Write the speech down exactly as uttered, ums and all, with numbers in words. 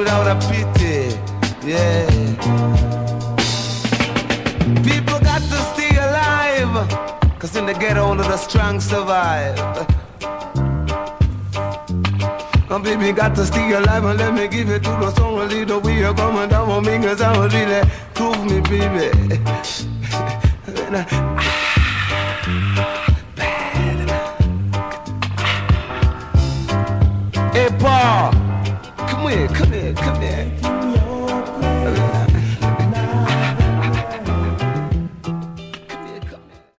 without a pity. Yeah. People got to stay alive, cause in the ghetto only the strong survive. And baby got to stay alive, and let me give it to the song a little way you're coming down on me, cause I will really prove me, baby. Hey Paul, come here, come here, come here.